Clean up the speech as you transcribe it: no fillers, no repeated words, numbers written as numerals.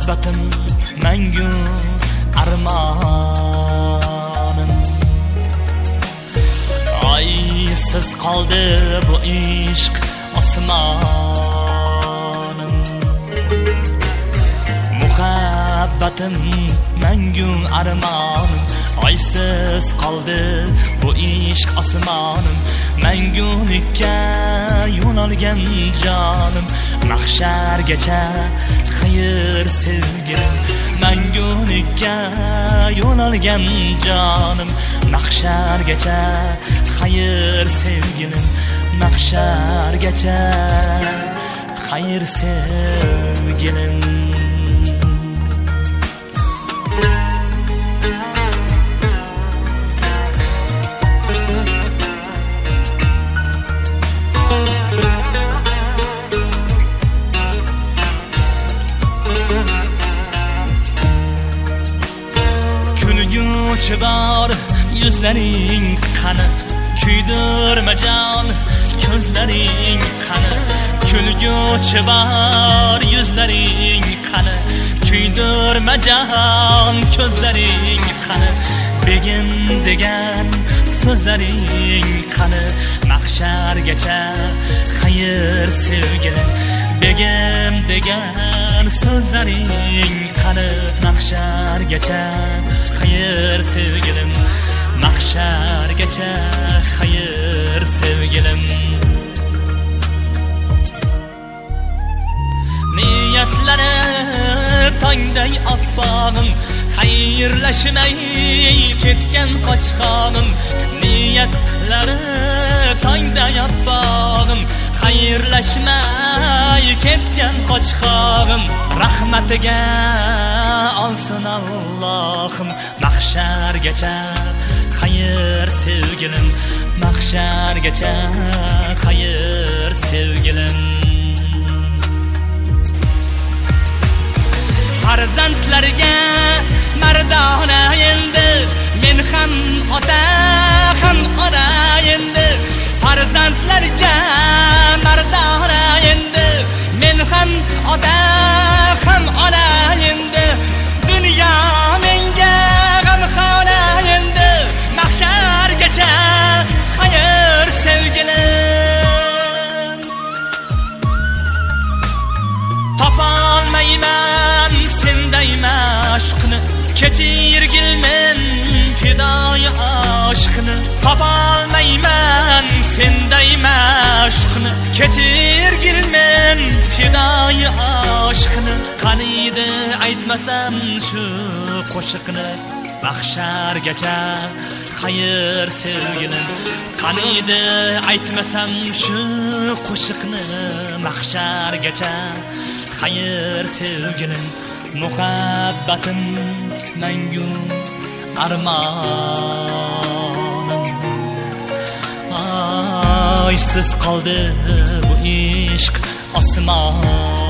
muhabbatim mangu armonim. Oysiz qoldi bu ishq osmonim. Muhabbatim mangu armonim. Oysiz qoldi bu ishq osmonim. Mangulikka yo'l olgan jonim. Mahshargacha xayr sevgilim. Mangulikka yo'l olgan jonim. Mahshargacha xayr sevgilim. Mahshargacha xayr sevgilim. Bor yuzlaring qani, kuydirma jon ko'zlaring qani. Kulguchi bor yuzlaring qani, kuydirma jon ko'zlaring qani. Begim degan so'zlaring qani, mahshargacha xayr sevgilim. Begim degan so'zlaring qani, mahshargacha xayr sevgilim. Mahshargacha xayr sevgilim. Niyatlari tongday oppoqim, xayrlashmay ketgan qochqog'im. Niyatlari tongday oppoqim, xayrlashmay ketgan qochqog'im. Rahmatiga olsin Allohim. Mahshargacha xayr sevgilim. Mahshargacha xayr sevgilim. Farzandlarga mardona endi, men ham ota ham ona endi. Farzandlarga mardona endi, men ham ota ham ona endi. Dunyo menga g'amxona endi. Mahshargacha xayr sevgilim. Topolmayman senday mashqni, kechirgilmen fidoyi oshqni. Topolmayman senday mashqni, kechirgilmen fidoyi oshqni. Qaniydi aytmasam shu qo'shiqni, mahshargacha xayr sevgilim. Qaniydi aytmasam shu qo'shiqni, mahshargacha xayr sevgilim. Muhabbatim mangu armonim. Oysiz qoldi bu ishq osmonim.